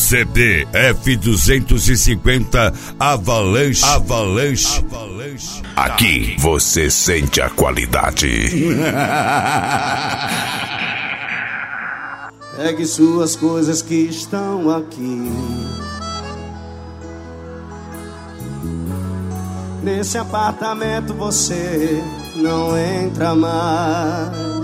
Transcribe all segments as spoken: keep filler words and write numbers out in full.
C B F duzentos e cinquenta Avalanche. Avalanche. Avalanche. Aqui você sente a qualidade. Pegue suas coisas que estão aqui. Nesse apartamento você não entra mais.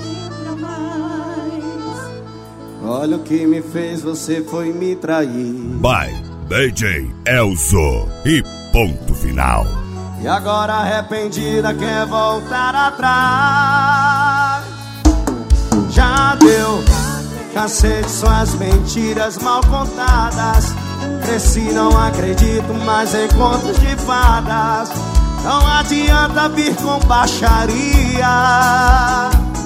Olha o que me fez, você foi me trair. By D J Elzo e ponto final. E agora arrependida quer voltar atrás. Já deu, cansei de suas mentiras mal contadas. Cresci, não acredito mais em contos de fadas. Não adianta vir com baixaria.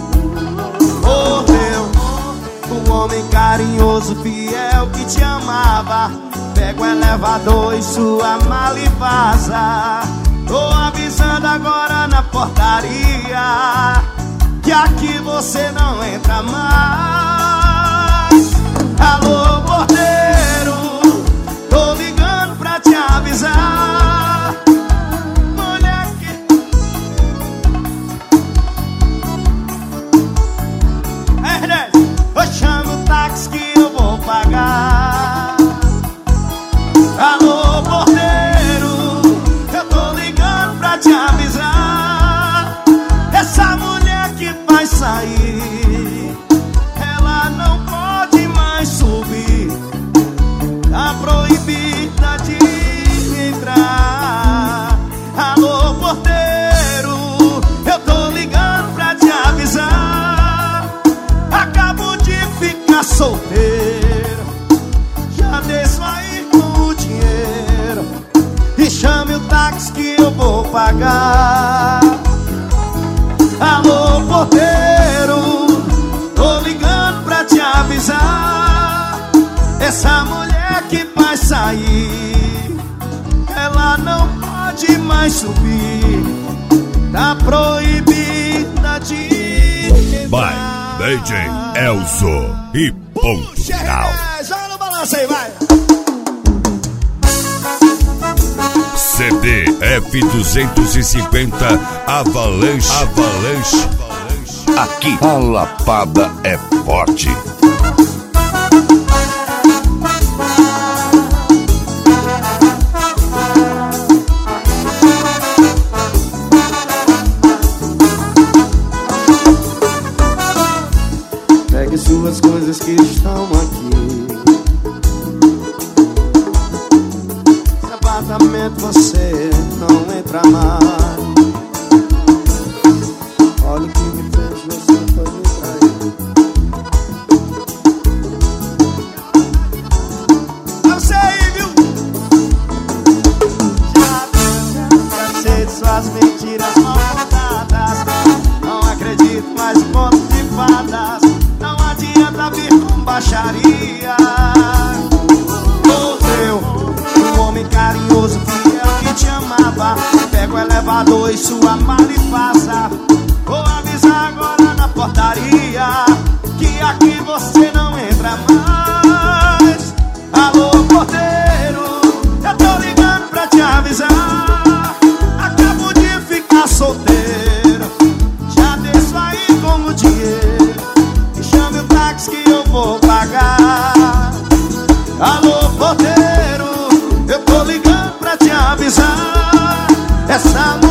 Morreu um homem carinhoso, fiel, que te amava. Pega o elevador e sua mala e vaza. Tô avisando agora na portaria que aqui você não entra mais. Alô, porteiro, tô ligando pra te avisar. Mulher que... Ei, Dez, eu chamo o táxi que eu vou pagar. Alô, porteiro, eu tô ligando pra te avisar. Essa mulher que vai sair, ela não pode mais subir. Tá proibida de entrar. Alô, porteiro, eu tô ligando pra te avisar. Acabo de ficar solteiro, já desço aí com o dinheiro. E chame o táxi que eu vou pagar. Alô, porteiro, tô ligando pra te avisar. Essa mulher que vai sair, ela não pode mais subir. Tá proibida de By entrar. D J Elzo e ponto final. Joga no balanço aí, vai. C B F duzentos e cinquenta Avalanche. Avalanche. Aqui a lapada é forte. Pegue suas coisas que estão aqui. Esse apartamento você não entra mais. Olha o que me fez, você foi me trair. Eu sei, viu? Já cansei de suas mentiras mal contadas. Não acredito mais em contos de fadas. Não adianta vir com baixaria. Morreu um homem carinhoso, fiel, que te amava. Pega o elevador e sua mala e vaza. Vou avisar agora na portaria que aqui você não entra mais. Alô, porteiro, eu tô ligando pra te avisar. Acabo de ficar solteiro, já desço aí com o dinheiro. E chame o táxi que eu vou pagar. Alô, porteiro, eu tô ligando pra te avisar. Essa